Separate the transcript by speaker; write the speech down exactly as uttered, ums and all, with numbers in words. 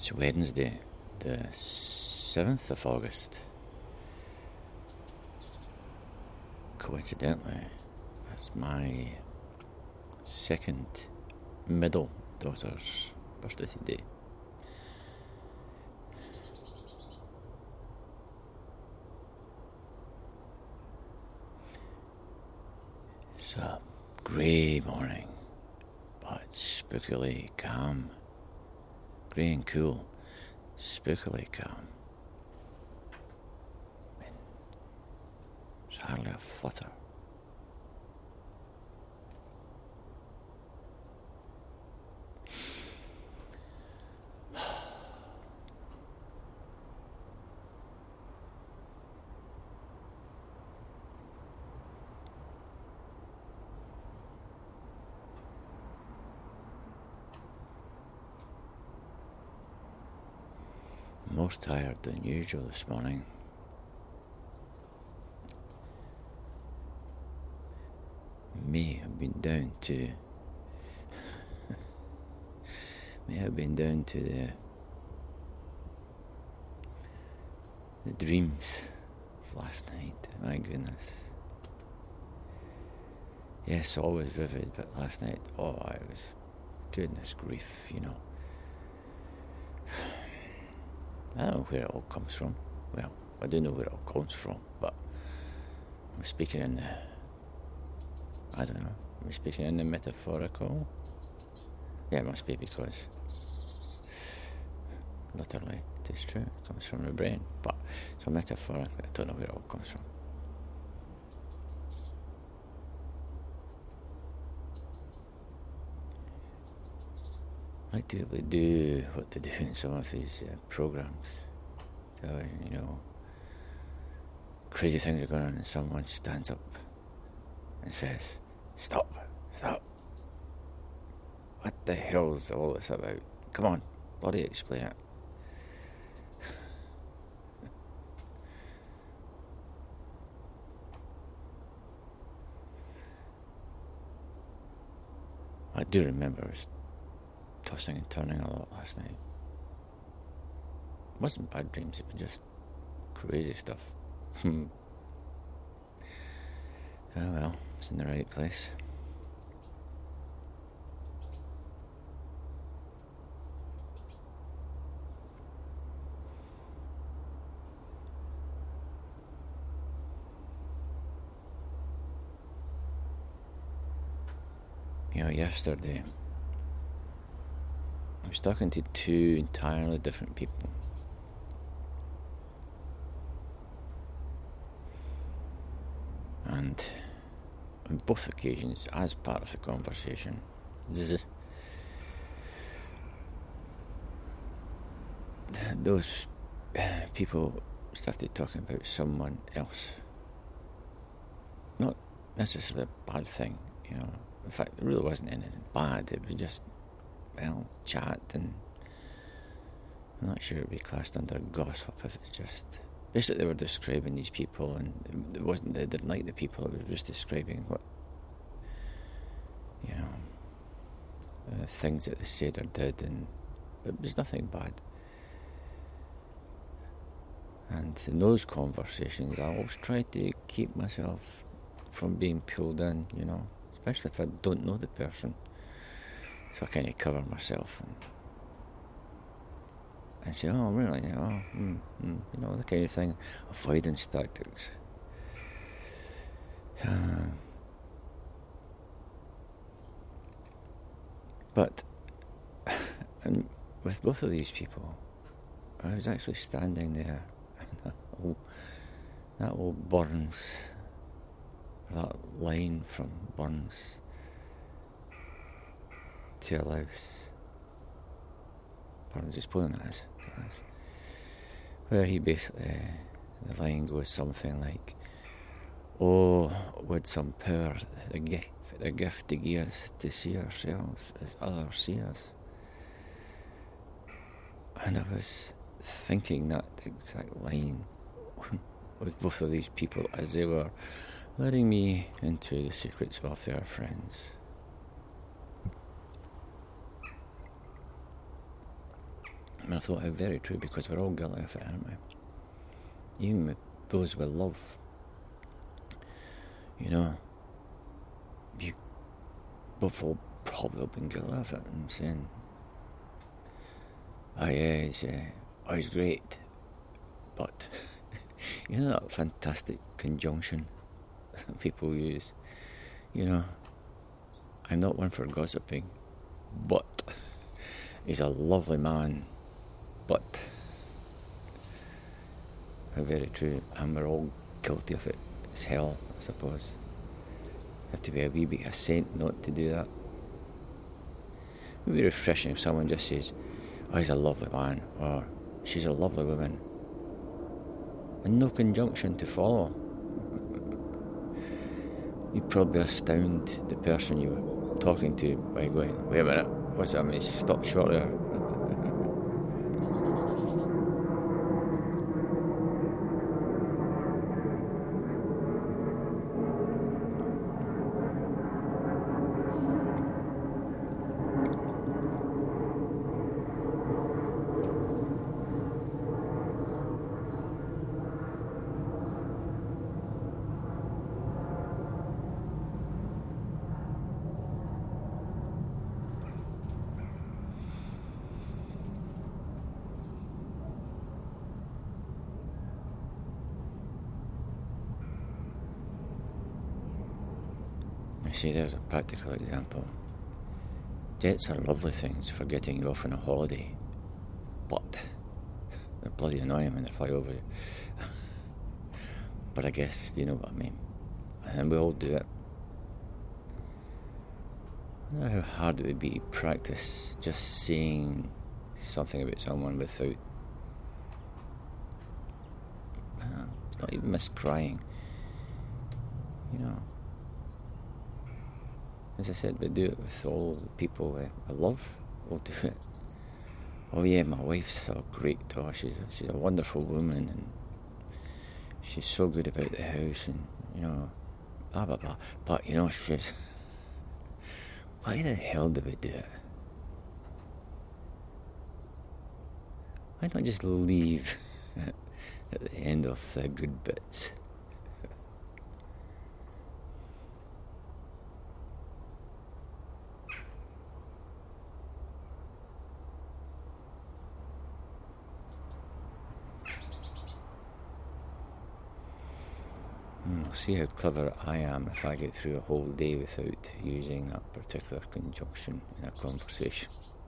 Speaker 1: It's Wednesday, the seventh of August. Coincidentally, that's my second middle daughter's birthday today. It's a grey morning, but spookily calm. Grey and cool, spookily calm. I mean, there's hardly a flutter. Most tired than usual this morning. May have been down to may have been down to the the dreams of last night. My goodness. Yes, always vivid, but last night, oh, I was, goodness grief, you know. I don't know where it all comes from. Well, I do know where it all comes from, but I'm speaking in the, I don't know, I'm speaking in the metaphorical. Yeah, it must be because, literally, it is true, it comes from the brain, but so metaphorically, I don't know where it all comes from. I like to be able to do what they do in some of these uh, programs. So, you know, crazy things are going on and someone stands up and says, stop, stop. What the hell's all this about? Come on, bloody explain it. I do remember I was tossing and turning a lot last night. It wasn't bad dreams, it was just crazy stuff. Hmm. Oh well, it's in the right place. You know, yesterday I was talking to two entirely different people. And on both occasions, as part of the conversation, zzz, those people started talking about someone else. Not necessarily a bad thing, you know. In fact, there really wasn't anything bad. It was just, well, chat, and I'm not sure it would be classed under gossip if it's just, basically they were describing these people, and it wasn't they didn't like the people, it was just describing what, you know, uh, things that they said or did, and it was nothing bad. And in those conversations, I always try to keep myself from being pulled in, you know, especially if I don't know the person. So I kind of cover myself and, and say, oh, really? Oh, mm, mm, you know, the kind of thing, avoidance tactics. Uh, but and with both of these people, I was actually standing there, that old, that old Burns, that line from Burns to a Louse. Burns is pulling that is, where he basically, uh, the line goes something like, oh, with some power, the gift, the gift to give us to see ourselves as others see us. And I was thinking that exact line with both of these people as they were letting me into the secrets of their friends. And I thought, how very true, because we're all guilty of it, aren't we? Even with those we love. You know, you both all probably been guilty of it and saying, oh yeah, he's, uh, oh, he's great, but you know that fantastic conjunction that people use, you know, I'm not one for gossiping, but he's a lovely man, but how very true, and we're all guilty of it. It's hell, I suppose. You have to be a wee bit a saint not to do that. It would be refreshing if someone just says, oh, he's a lovely man, or she's a lovely woman, and no conjunction to follow. You'd probably astound the person you were talking to by going, wait a minute, what's that mean? Stop short there. See, there's a practical example. Jets are lovely things for getting you off on a holiday, but they're bloody annoying when they fly over you. But I guess you know what I mean. And we all do it. I wonder how hard it would be to practice just saying something about someone without, uh, it's not even miss crying, you know. As I said, we do it with all the people I love. We'll do it. Oh yeah, my wife's so great. Oh, she's a, she's a wonderful woman, and she's so good about the house, and you know, blah blah blah. But you know, she's. Why the hell do we do it? Why not just leave at the end of the good bits? We'll see how clever I am if I get through a whole day without using that particular conjunction in a conversation.